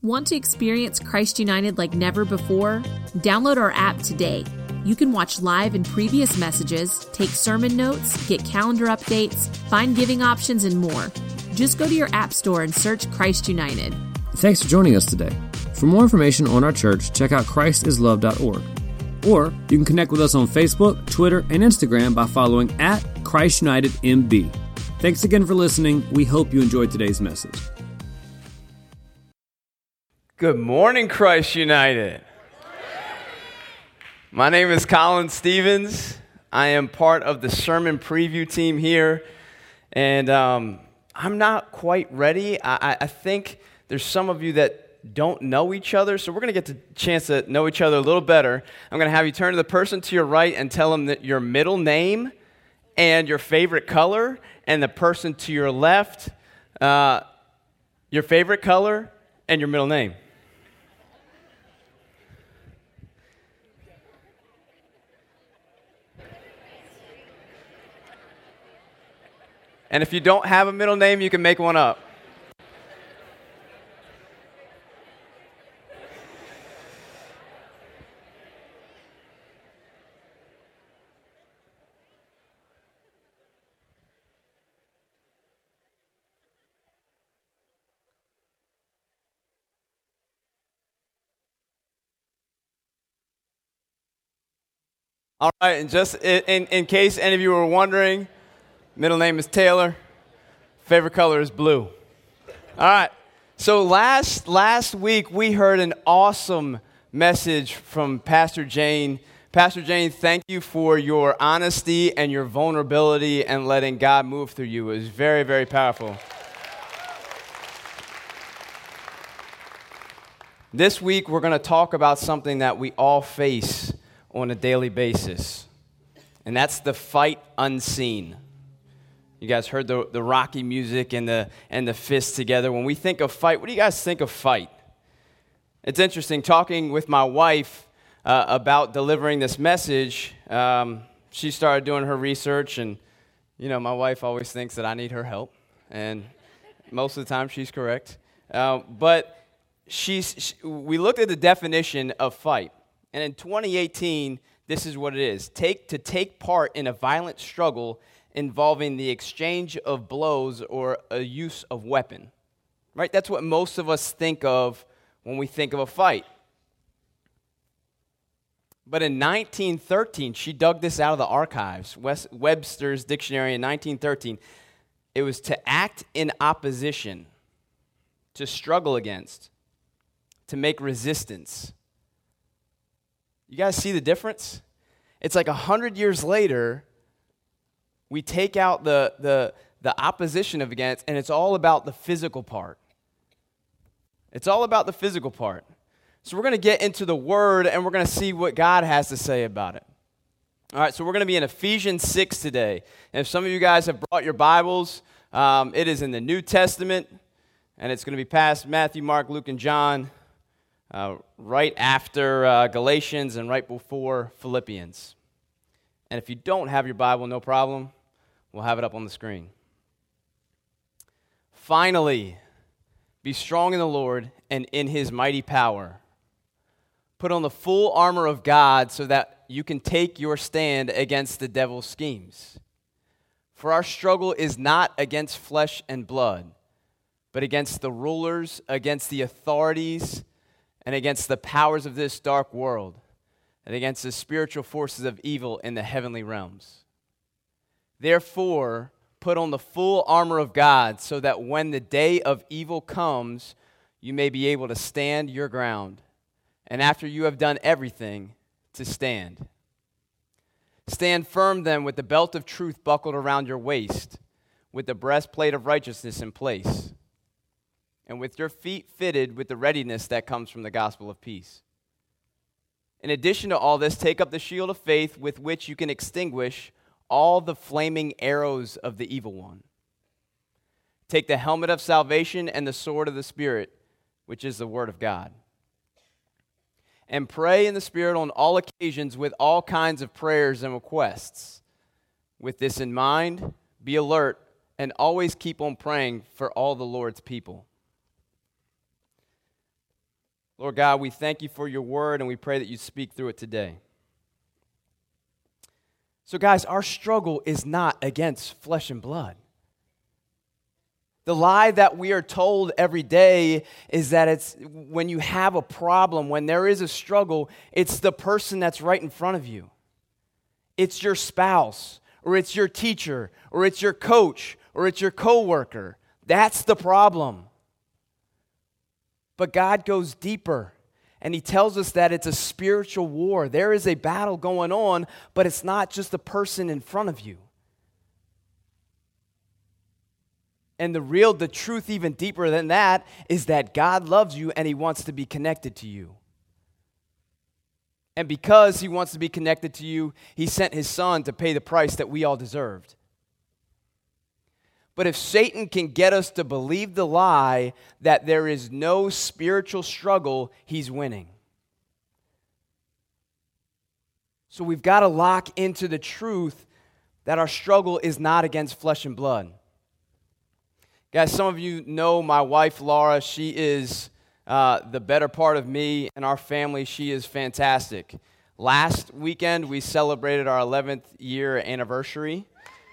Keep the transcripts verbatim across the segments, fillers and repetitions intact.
Want to experience Christ United like never before? Download our app today. You can watch live and previous messages, take sermon notes, get calendar updates, find giving options, and more. Just go to your app store and search Christ United. Thanks for joining us today. For more information on our church, check out christ is love dot org. Or you can connect with us on Facebook, Twitter, and Instagram by following at Christ United M B. Thanks again for listening. We hope you enjoyed today's message. Good morning, Christ United. My name is Colin Stevens. I am part of the sermon preview team here, and um, I'm not quite ready. I, I think there's some of you that don't know each other, so we're going to get the chance to know each other a little better. I'm going to have you turn to the person to your right and tell them that your middle name and your favorite color, and the person to your left, uh, your favorite color and your middle name. And if you don't have a middle name, you can make one up. All right, and just in, in case any of you were wondering, middle name is Taylor. Favorite color is blue. All right. So last last week we heard an awesome message from Pastor Jane. Pastor Jane, thank you for your honesty and your vulnerability and letting God move through you. It was very, very powerful. This week we're going to talk about something that we all face on a daily basis, and that's the fight unseen. You guys heard the, the Rocky music and the and the fists together. When we think of fight, what do you guys think of fight? It's interesting, talking with my wife uh, about delivering this message, um, she started doing her research, and, you know, my wife always thinks that I need her help, and most of the time she's correct. Uh, but she's, she, we looked at the definition of fight. And in twenty eighteen, this is what it is. Take to take part in a violent struggle involving the exchange of blows or a use of weapon. Right? That's what most of us think of when we think of a fight. But in nineteen thirteen, she dug this out of the archives, West, Webster's dictionary in nineteen thirteen. It was to act in opposition, to struggle against, to make resistance. You guys see the difference? It's like a hundred years later, we take out the, the, the opposition of against, and it's all about the physical part. It's all about the physical part. So we're going to get into the Word, and we're going to see what God has to say about it. All right, so we're going to be in Ephesians six today. And if some of you guys have brought your Bibles, um, it is in the New Testament, and it's going to be past Matthew, Mark, Luke, and John. Uh, right after uh, Galatians and right before Philippians. And if you don't have your Bible, no problem. We'll have it up on the screen. Finally, be strong in the Lord and in His mighty power. Put on the full armor of God so that you can take your stand against the devil's schemes. For our struggle is not against flesh and blood, but against the rulers, against the authorities, and against the powers of this dark world, and against the spiritual forces of evil in the heavenly realms. Therefore, put on the full armor of God, so that when the day of evil comes, you may be able to stand your ground, and after you have done everything, to stand. Stand firm then with the belt of truth buckled around your waist, with the breastplate of righteousness in place, and with your feet fitted with the readiness that comes from the gospel of peace. In addition to all this, take up the shield of faith with which you can extinguish all the flaming arrows of the evil one. Take the helmet of salvation and the sword of the Spirit, which is the word of God. And pray in the Spirit on all occasions with all kinds of prayers and requests. With this in mind, be alert and always keep on praying for all the Lord's people. Lord God, we thank you for your word, and we pray that you speak through it today. So guys, our struggle is not against flesh and blood. The lie that we are told every day is that it's when you have a problem, when there is a struggle, it's the person that's right in front of you. It's your spouse, or it's your teacher, or it's your coach, or it's your coworker. That's the problem. But God goes deeper, and he tells us that it's a spiritual war. There is a battle going on, but it's not just the person in front of you. And the real, the truth even deeper than that is that God loves you and he wants to be connected to you. And because he wants to be connected to you, he sent his son to pay the price that we all deserved. But if Satan can get us to believe the lie that there is no spiritual struggle, he's winning. So we've got to lock into the truth that our struggle is not against flesh and blood. Guys, some of you know my wife, Laura. She is uh, the better part of me and our family. She is fantastic. Last weekend, we celebrated our eleventh year anniversary.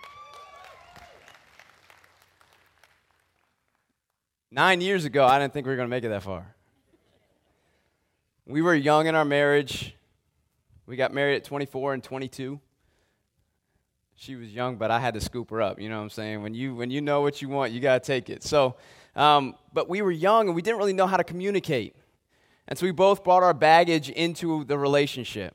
Nine years ago, I didn't think we were going to make it that far. We were young in our marriage. We got married at twenty-four and twenty-two. She was young, but I had to scoop her up. You know what I'm saying? When you when you know what you want, you got to take it. So, um, but we were young, and we didn't really know how to communicate. And so we both brought our baggage into the relationship.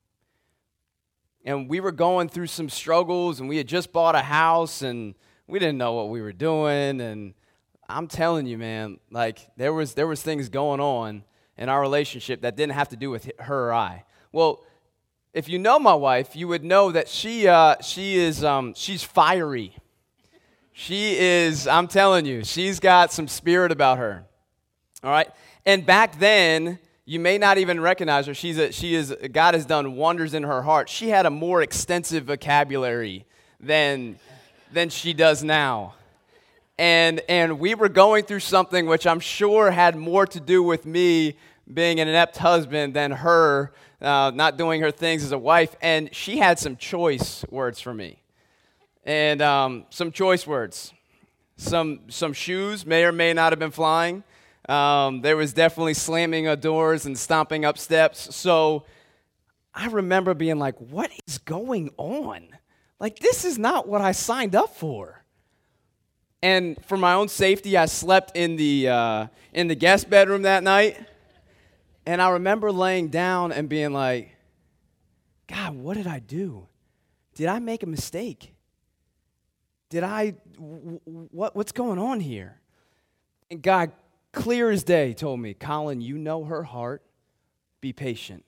And we were going through some struggles, and we had just bought a house, and we didn't know what we were doing. And I'm telling you, man, like there was there was things going on in our relationship that didn't have to do with her or I. Well, if you know my wife, you would know that she uh, she is um, she's fiery. She is, I'm telling you, she's got some spirit about her. All right, and back then, you may not even recognize her. She's a, she is God has done wonders in her heart. She had a more extensive vocabulary than than she does now. And and we were going through something which I'm sure had more to do with me being an inept husband than her uh, not doing her things as a wife. And she had some choice words for me. And um, some choice words. Some some shoes may or may not have been flying. Um, there was definitely slamming of doors and stomping up steps. So I remember being like, what is going on? Like, this is not what I signed up for. And for my own safety, I slept in the uh, in the guest bedroom that night. And I remember laying down and being like, God, what did I do? Did I make a mistake? Did I, w- what, what's going on here? And God, clear as day, told me, Colin, you know her heart. Be patient.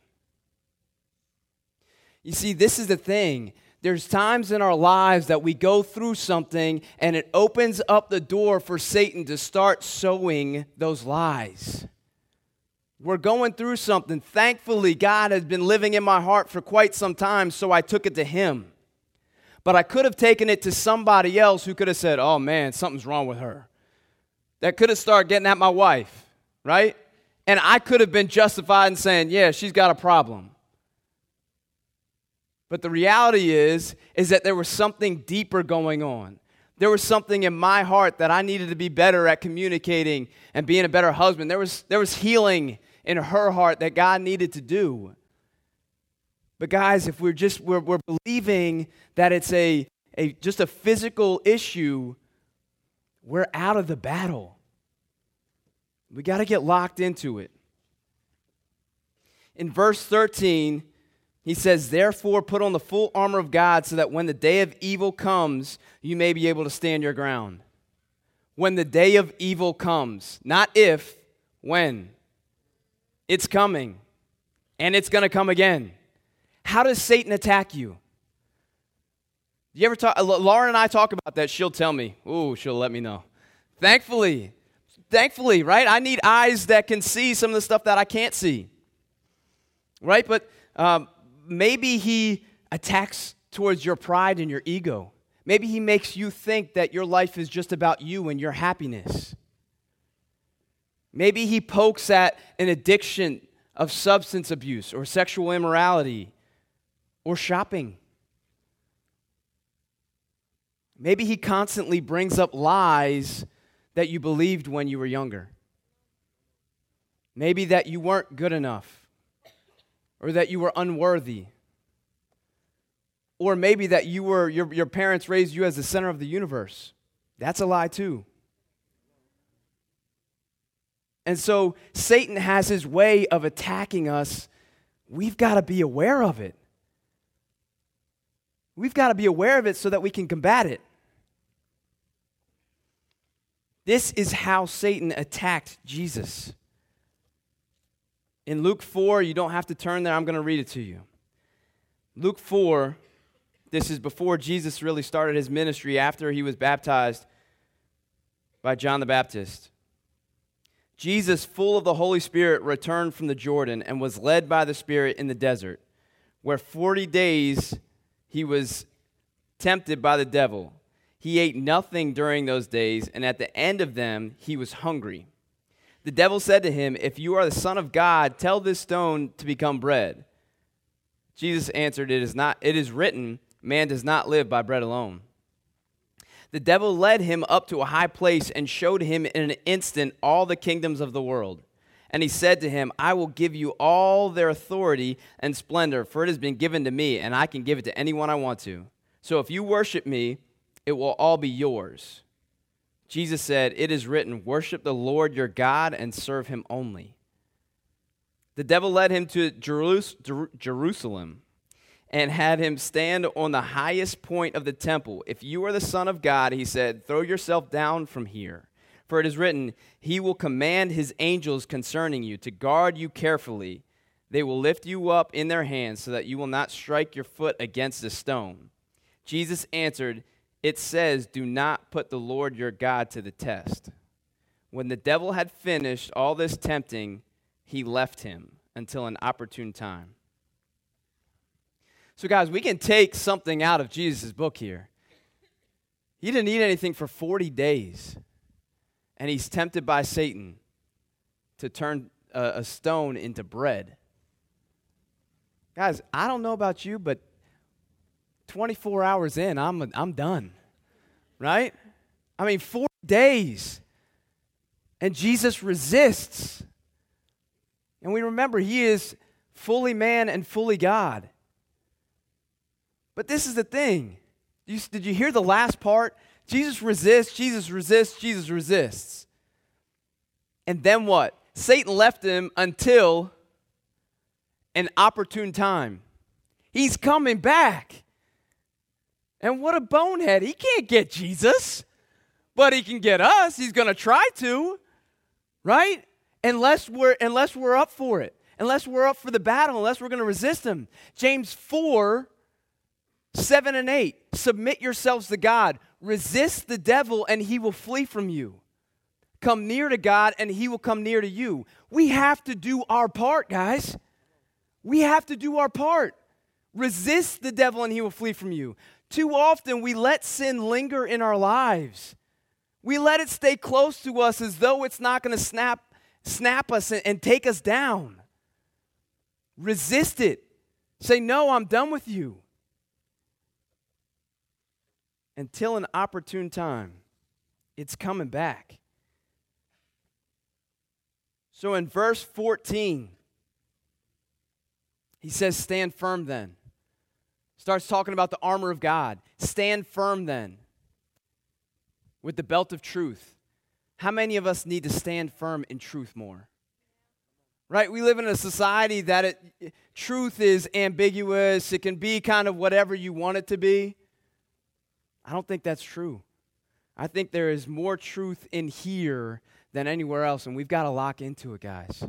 You see, this is the thing. There's times in our lives that we go through something and it opens up the door for Satan to start sowing those lies. We're going through something. Thankfully, God has been living in my heart for quite some time, so I took it to him. But I could have taken it to somebody else who could have said, oh man, something's wrong with her. That could have started getting at my wife, right? And I could have been justified in saying, yeah, she's got a problem. But the reality is, is that there was something deeper going on. There was something in my heart that I needed to be better at communicating and being a better husband. There was, there was healing in her heart that God needed to do. But guys, if we're just we're, we're believing that it's a, a just a physical issue, we're out of the battle. We got to get locked into it. In verse thirteen, he says, therefore put on the full armor of God so that when the day of evil comes, you may be able to stand your ground. When the day of evil comes, not if, when. It's coming, and it's going to come again. How does Satan attack you? You ever talk? Lauren and I talk about that. She'll tell me. Ooh, she'll let me know. Thankfully, thankfully, right? I need eyes that can see some of the stuff that I can't see, right? But um, maybe he attacks towards your pride and your ego. Maybe he makes you think that your life is just about you and your happiness. Maybe he pokes at an addiction of substance abuse or sexual immorality or shopping. Maybe he constantly brings up lies that you believed when you were younger. Maybe that you weren't good enough, or that you were unworthy, or maybe that you were your, your parents raised you as the center of the universe. That's a lie too. And so Satan has his way of attacking us. We've got to be aware of it. We've got to be aware of it so that we can combat it. This is how Satan attacked Jesus. In Luke four, you don't have to turn there, I'm going to read it to you. Luke four, this is before Jesus really started his ministry, after he was baptized by John the Baptist. Jesus, full of the Holy Spirit, returned from the Jordan and was led by the Spirit in the desert, where forty days he was tempted by the devil. He ate nothing during those days, and at the end of them, he was hungry. The devil said to him, "If you are the Son of God, tell this stone to become bread." Jesus answered, "It is not. It is written, man does not live by bread alone." The devil led him up to a high place and showed him in an instant all the kingdoms of the world. And he said to him, "I will give you all their authority and splendor, for it has been given to me, and I can give it to anyone I want to. So if you worship me, it will all be yours." Jesus said, "It is written, worship the Lord your God and serve him only." The devil led him to Jerus- Jer- Jerusalem and had him stand on the highest point of the temple. "If you are the Son of God," he said, "throw yourself down from here. For it is written, he will command his angels concerning you to guard you carefully. They will lift you up in their hands so that you will not strike your foot against a stone." Jesus answered, "It says, do not put the Lord your God to the test." When the devil had finished all this tempting, he left him until an opportune time. So guys, we can take something out of Jesus' book here. He didn't eat anything for forty days, and he's tempted by Satan to turn a, a stone into bread. Guys, I don't know about you, but twenty-four hours in, I'm I'm done, right? I mean, four days, and Jesus resists. And we remember, he is fully man and fully God. But this is the thing. You, did you hear the last part? Jesus resists, Jesus resists, Jesus resists. And then what? Satan left him until an opportune time. He's coming back. And what a bonehead. He can't get Jesus, but he can get us. He's going to try to, right? Unless we're, unless we're up for it, unless we're up for the battle, unless we're going to resist him. James four, seven and eight, submit yourselves to God. Resist the devil and he will flee from you. Come near to God and he will come near to you. We have to do our part, guys. We have to do our part. Resist the devil and he will flee from you. Too often we let sin linger in our lives. We let it stay close to us as though it's not going to snap, snap us and, and take us down. Resist it. Say, no, I'm done with you. Until an opportune time, it's coming back. So in verse fourteen, he says, stand firm then. Starts talking about the armor of God. Stand firm then with the belt of truth. How many of us need to stand firm in truth more? Right? We live in a society that it, truth is ambiguous. It can be kind of whatever you want it to be. I don't think that's true. I think there is more truth in here than anywhere else, and we've got to lock into it, guys.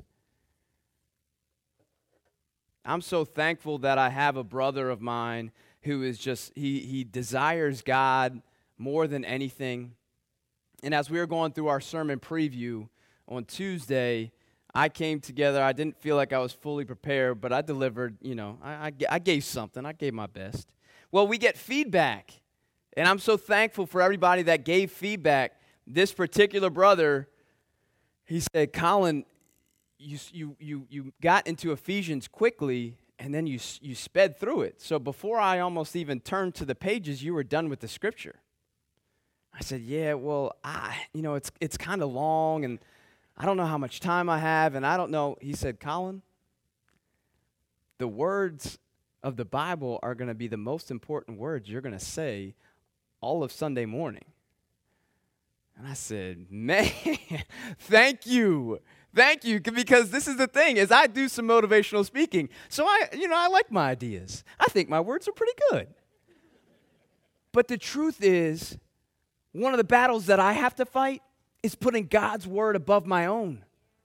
I'm so thankful that I have a brother of mine who is just, he he desires God more than anything. And as we were going through our sermon preview on Tuesday, I came together. I didn't feel like I was fully prepared, but I delivered, you know, I, I, I gave something. I gave my best. Well, we get feedback, and I'm so thankful for everybody that gave feedback. This particular brother, he said, Colin, you, you, you, you got into Ephesians quickly, and then you, you sped through it. So before I almost even turned to the pages, you were done with the scripture. I said, yeah, well, I, you know, it's, it's kind of long, and I don't know how much time I have, and I don't know. He said, Colin, the words of the Bible are going to be the most important words you're going to say all of Sunday morning. And I said, man, thank you. Thank you, because this is the thing, is I do some motivational speaking. So I, you know, I like my ideas. I think my words are pretty good. But the truth is, one of the battles that I have to fight is putting God's word above my own.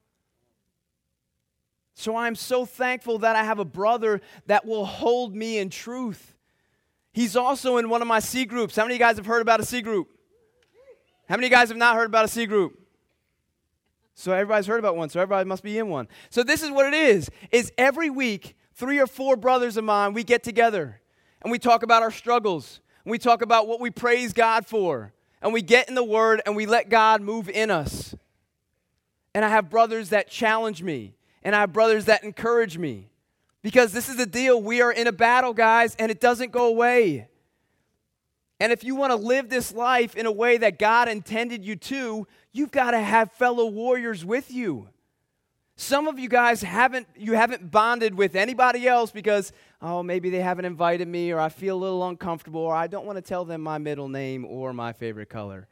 So I'm so thankful that I have a brother that will hold me in truth. He's also in one of my C groups. How many of you guys have heard about a C group? How many of you guys have not heard about a C group? So everybody's heard about one, so everybody must be in one. So this is what it is, is every week, three or four brothers of mine, we get together, and we talk about our struggles, and we talk about what we praise God for, and we get in the Word, and we let God move in us. And I have brothers that challenge me, and I have brothers that encourage me, because this is the deal. We are in a battle, guys, and it doesn't go away. And if you want to live this life in a way that God intended you to, you've got to have fellow warriors with you. Some of you guys haven't, you haven't bonded with anybody else because, oh, maybe they haven't invited me, or I feel a little uncomfortable, or I don't want to tell them my middle name or my favorite color.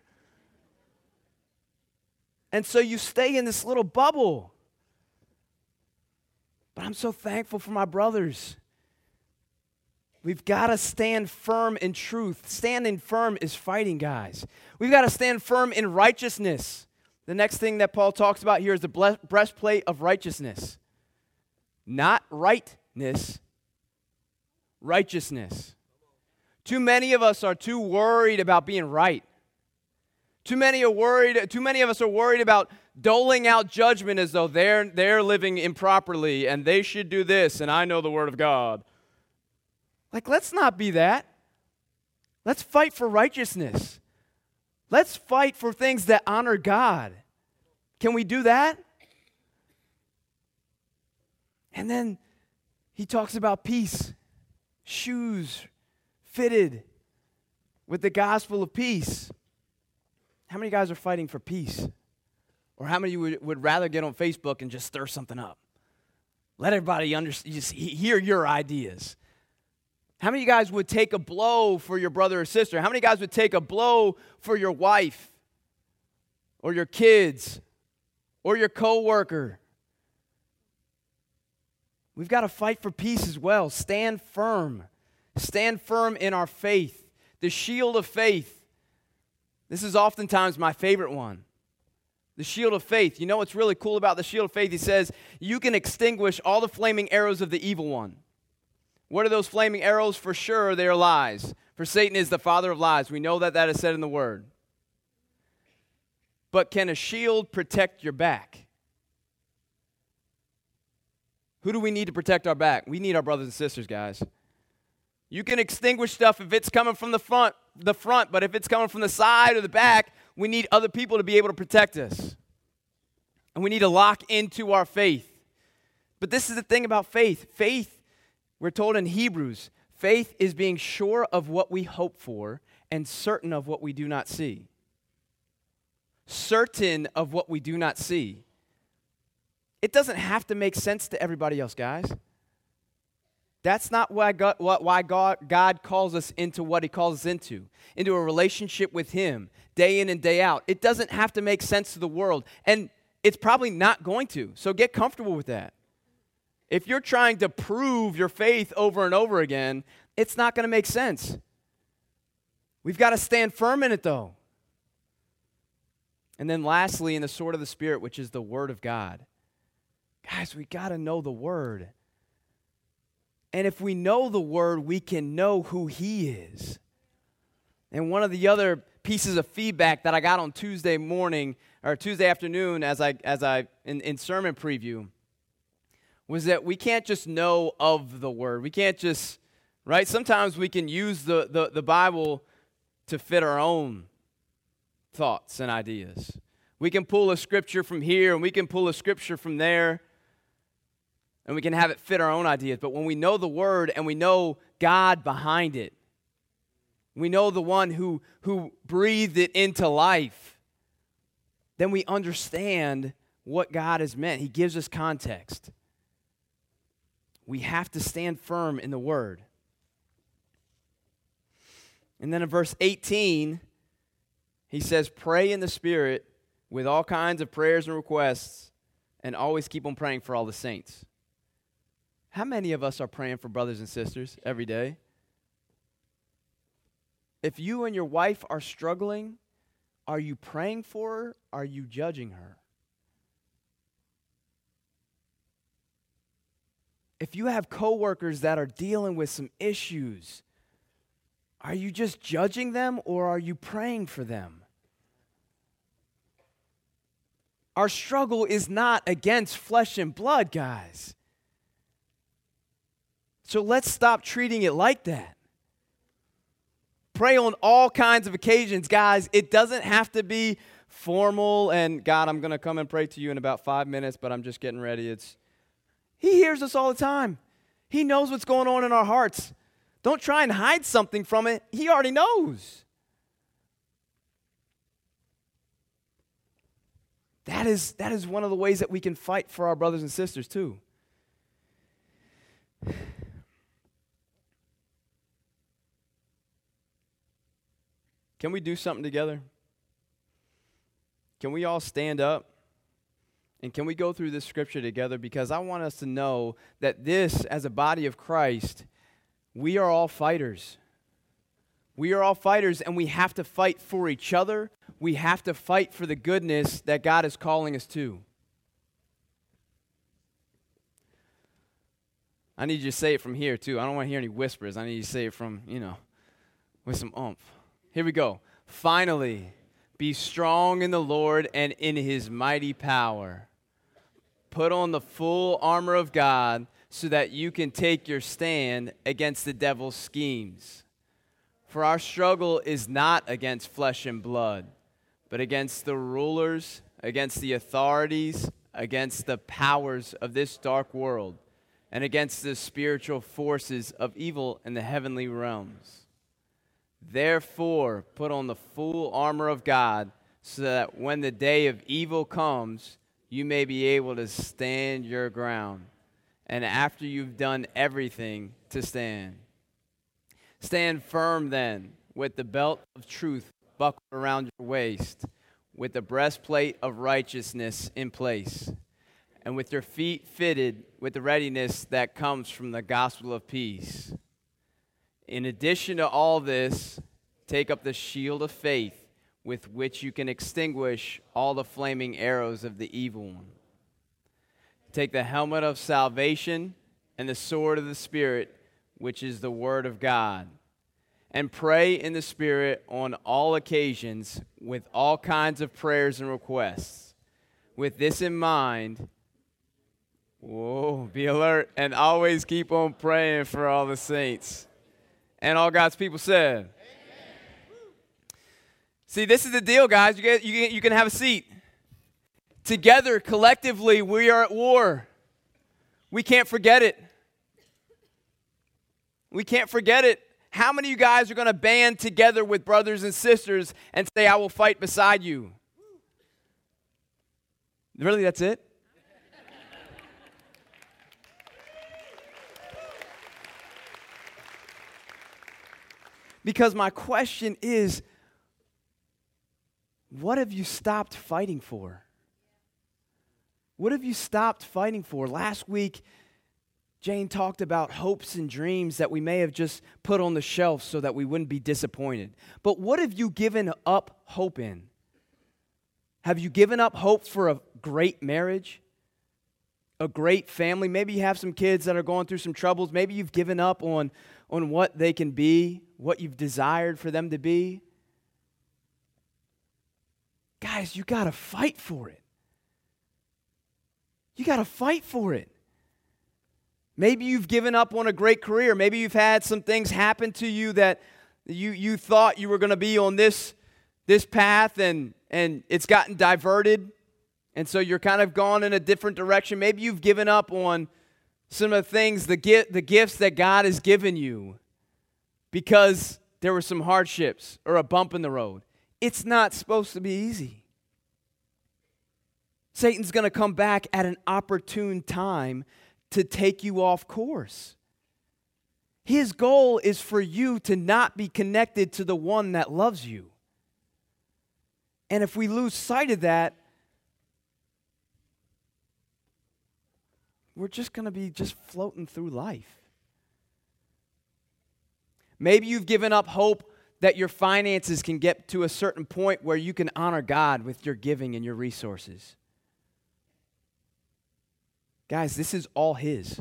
And so you stay in this little bubble. But I'm so thankful for my brothers. We've got to stand firm in truth. Standing firm is fighting, guys. We've got to stand firm in righteousness. The next thing that Paul talks about here is the breastplate of righteousness. Not rightness, righteousness. Too many of us are too worried about being right. Too many are worried, too many of us are worried about doling out judgment as though they're, they're living improperly and they should do this and I know the Word of God. Like, let's not be that. Let's fight for righteousness. Let's fight for things that honor God. Can we do that? And then he talks about peace, shoes fitted with the gospel of peace. How many guys are fighting for peace? Or how many would, would rather get on Facebook and just stir something up? Let everybody under, just hear your ideas. How many of you guys would take a blow for your brother or sister? How many guys would take a blow for your wife or your kids or your coworker? We've got to fight for peace as well. Stand firm. Stand firm in our faith. The shield of faith. This is oftentimes my favorite one. The shield of faith. You know what's really cool about the shield of faith? He says, you can extinguish all the flaming arrows of the evil one. What are those flaming arrows? For sure, they are lies. For Satan is the father of lies. We know that that is said in the Word. But can a shield protect your back? Who do we need to protect our back? We need our brothers and sisters, guys. You can extinguish stuff if it's coming from the front, the front, but if it's coming from the side or the back, we need other people to be able to protect us. And we need to lock into our faith. But this is the thing about faith. Faith, we're told in Hebrews, faith is being sure of what we hope for and certain of what we do not see. Certain of what we do not see. It doesn't have to make sense to everybody else, guys. That's not why God, why God, God calls us into what He calls us into, into a relationship with Him, day in and day out. It doesn't have to make sense to the world, and it's probably not going to, so get comfortable with that. If you're trying to prove your faith over and over again, it's not going to make sense. We've got to stand firm in it, though. And then lastly, in the sword of the Spirit, which is the Word of God. Guys, we got to know the Word. And if we know the Word, we can know who He is. And one of the other pieces of feedback that I got on Tuesday morning, or Tuesday afternoon as I as I in, in sermon preview, was that we can't just know of the Word. We can't just, right? Sometimes we can use the, the, the Bible to fit our own thoughts and ideas. We We can pull a scripture from here and we can pull a scripture from there and we can have it fit our own ideas. But when we know the Word and we know God behind it, we know the one who, who breathed it into life, then we understand what God has meant. He gives us context. We have to stand firm in the Word. And then in verse eighteen, he says, pray in the Spirit with all kinds of prayers and requests, and always keep on praying for all the saints. How many of us are praying for brothers and sisters every day? If you and your wife are struggling, are you praying for her? Are you judging her? If you have coworkers that are dealing with some issues, are you just judging them or are you praying for them? Our struggle is not against flesh and blood, guys. So let's stop treating it like that. Pray on all kinds of occasions, guys. It doesn't have to be formal and, God, I'm going to come and pray to you in about five minutes, but I'm just getting ready. It's He hears us all the time. He knows what's going on in our hearts. Don't try and hide something from it. He already knows. That is, that is one of the ways that we can fight for our brothers and sisters too. Can we do something together? Can we all stand up? And can we go through this scripture together? Because I want us to know that this, as a body of Christ, we are all fighters. We are all fighters, and we have to fight for each other. We have to fight for the goodness that God is calling us to. I need you to say it from here, too. I don't want to hear any whispers. I need you to say it from, you know, with some oomph. Here we go. Finally, be strong in the Lord and in His mighty power. Put on the full armor of God so that you can take your stand against the devil's schemes. For our struggle is not against flesh and blood, but against the rulers, against the authorities, against the powers of this dark world, and against the spiritual forces of evil in the heavenly realms. Therefore, put on the full armor of God so that when the day of evil comes, you may be able to stand your ground. And after you've done everything, to stand. Stand firm then, with the belt of truth buckled around your waist, with the breastplate of righteousness in place, and with your feet fitted with the readiness that comes from the gospel of peace. In addition to all this, take up the shield of faith with which you can extinguish all the flaming arrows of the evil one. Take the helmet of salvation and the sword of the Spirit, which is the word of God, and pray in the Spirit on all occasions with all kinds of prayers and requests. With this in mind, whoa, be alert and always keep on praying for all the saints. And all God's people said. Amen. See, this is the deal, guys. You, get, you, get, you can have a seat. Together, collectively, we are at war. We can't forget it. We can't forget it. How many of you guys are going to band together with brothers and sisters and say, I will fight beside you? Really, that's it? Because my question is, what have you stopped fighting for? What have you stopped fighting for? Last week, Jane talked about hopes and dreams that we may have just put on the shelf so that we wouldn't be disappointed. But what have you given up hope in? Have you given up hope for a great marriage? A great family? Maybe you have some kids that are going through some troubles. Maybe you've given up on, on what they can be, what you've desired for them to be. Guys, you got to fight for it. You got to fight for it. Maybe you've given up on a great career. Maybe you've had some things happen to you that you, you thought you were going to be on this, this path and, and it's gotten diverted, and so you're kind of gone in a different direction. Maybe you've given up on some of the things, the, gi- the gifts that God has given you because there were some hardships or a bump in the road. It's not supposed to be easy. Satan's going to come back at an opportune time to take you off course. His goal is for you to not be connected to the one that loves you. And if we lose sight of that, we're just going to be just floating through life. Maybe you've given up hope that your finances can get to a certain point where you can honor God with your giving and your resources. Guys, this is all His.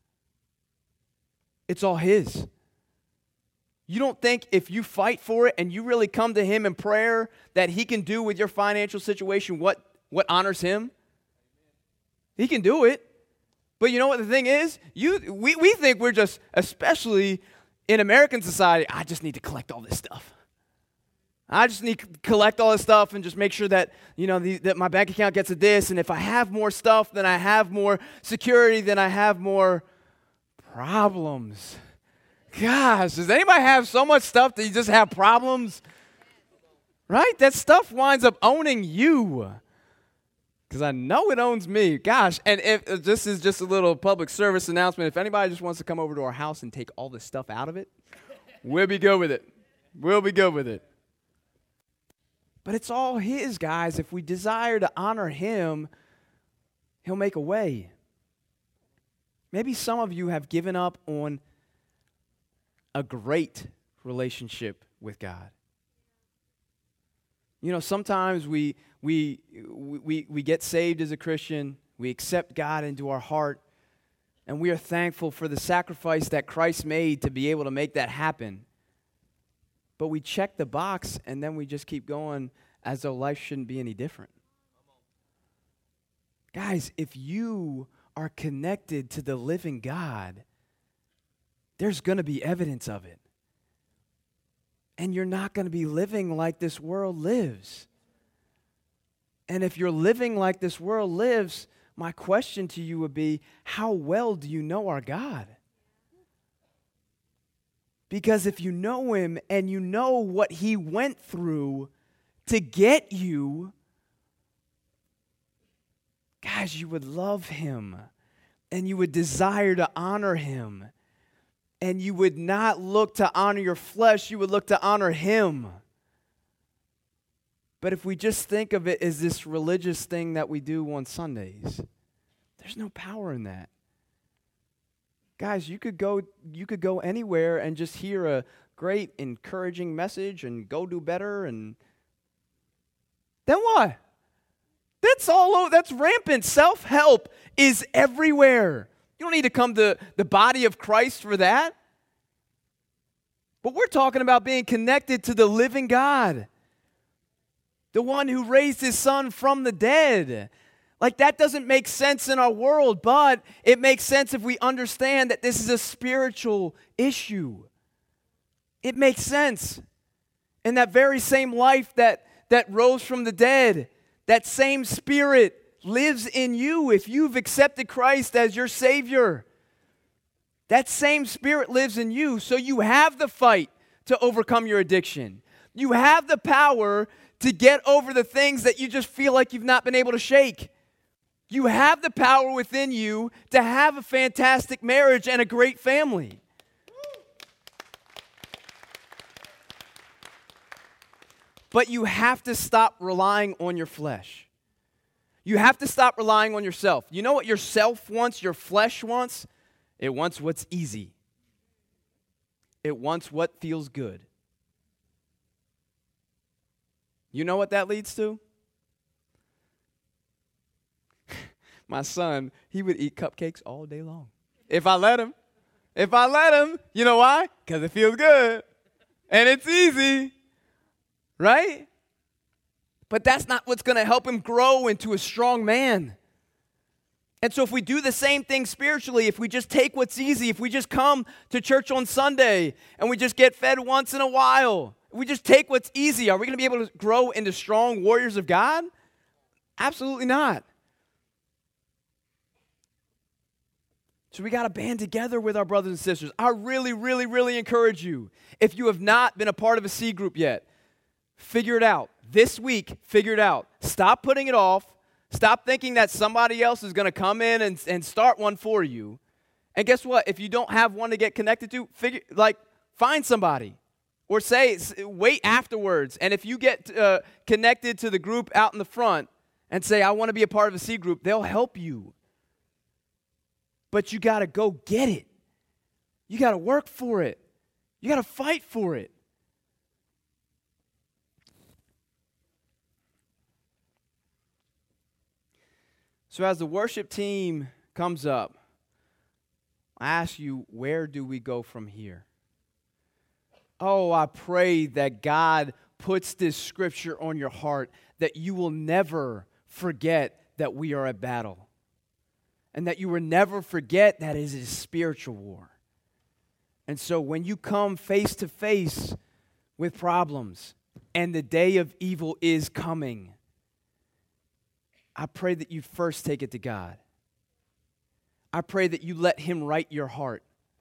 It's all His. You don't think if you fight for it and you really come to Him in prayer that He can do with your financial situation what, what honors Him? He can do it. But you know what the thing is? You we, we think we're just, especially in American society, I just need to collect all this stuff. I just need to collect all this stuff and just make sure that, you know, the, that my bank account gets a this. And if I have more stuff, then I have more security, then I have more problems. Gosh, does anybody have so much stuff that you just have problems? Right? That stuff winds up owning you. Because I know it owns me. Gosh, and if, if this is just a little public service announcement, if anybody just wants to come over to our house and take all this stuff out of it, we'll be good with it. We'll be good with it. But it's all His, guys. If we desire to honor Him, He'll make a way. Maybe some of you have given up on a great relationship with God. You know, sometimes we we we we get saved as a Christian, we accept God into our heart, and we are thankful for the sacrifice that Christ made to be able to make that happen. But we check the box, and then we just keep going as though life shouldn't be any different. Guys, if you are connected to the living God, there's going to be evidence of it. And you're not going to be living like this world lives. And if you're living like this world lives, my question to you would be, how well do you know our God? Because if you know Him and you know what He went through to get you, guys, you would love Him and you would desire to honor Him. And you would not look to honor your flesh, you would look to honor Him. But if we just think of it as this religious thing that we do on Sundays, there's no power in that. Guys, you could go you could go anywhere and just hear a great encouraging message and go do better, and then what? That's all that's rampant. Self-help is everywhere. You don't need to come to the body of Christ for that. But we're talking about being connected to the living God, the one who raised His Son from the dead. Like, that doesn't make sense in our world, but it makes sense if we understand that this is a spiritual issue. It makes sense. And that very same life that, that rose from the dead, that same Spirit lives in you if you've accepted Christ as your Savior. That same Spirit lives in you, so you have the fight to overcome your addiction. You have the power to get over the things that you just feel like you've not been able to shake. You have the power within you to have a fantastic marriage and a great family. But you have to stop relying on your flesh. You have to stop relying on yourself. You know what your self wants, your flesh wants? It wants what's easy. It wants what feels good. You know what that leads to? My son, he would eat cupcakes all day long. If I let him. If I let him. You know why? Because it feels good. And it's easy. Right? But that's not what's going to help him grow into a strong man. And so if we do the same thing spiritually, if we just take what's easy, if we just come to church on Sunday and we just get fed once in a while, We just take what's easy. Are we going to be able to grow into strong warriors of God? Absolutely not. So we got to band together with our brothers and sisters. I really, really, really encourage you, if you have not been a part of a C group yet, figure it out. This week, figure it out. Stop putting it off. Stop thinking that somebody else is going to come in and, and start one for you. And guess what? If you don't have one to get connected to, figure like find somebody. Or say, wait afterwards. And if you get uh, connected to the group out in the front and say, I want to be a part of a C group, they'll help you. But you got to go get it. You got to work for it. You got to fight for it. So as the worship team comes up, I ask you, where do we go from here? Oh, I pray that God puts this scripture on your heart, that you will never forget that we are at battle, and that you will never forget that it is a spiritual war. And so when you come face to face with problems and the day of evil is coming, I pray that you first take it to God. I pray that you let Him right your heart.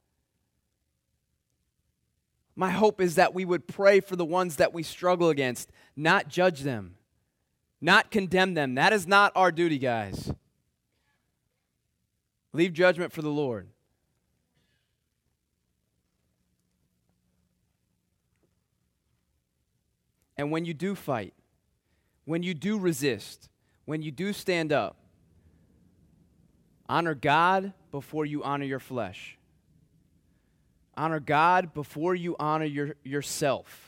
My hope is that we would pray for the ones that we struggle against, not judge them, not condemn them. That is not our duty, guys. Leave judgment for the Lord. And when you do fight, when you do resist, when you do stand up, honor God before you honor your flesh. Honor God before you honor your, yourself.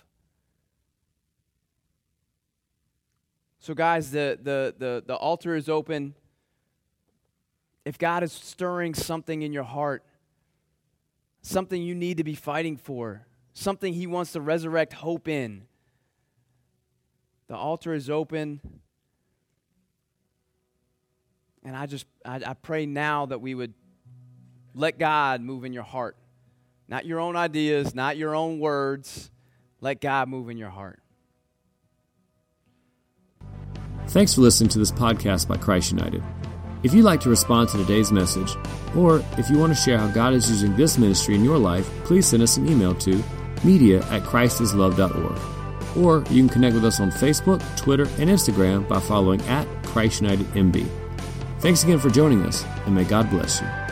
So guys, the, the, the, the altar is open. If God is stirring something in your heart, something you need to be fighting for, something He wants to resurrect hope in, the altar is open. And I just, I, I pray now that we would let God move in your heart. Not your own ideas, not your own words. Let God move in your heart. Thanks for listening to this podcast by Christ United. If you'd like to respond to today's message, or if you want to share how God is using this ministry in your life, please send us an email to media at christislove dot org. Or you can connect with us on Facebook, Twitter, and Instagram by following at Christ United M B. Thanks again for joining us, and may God bless you.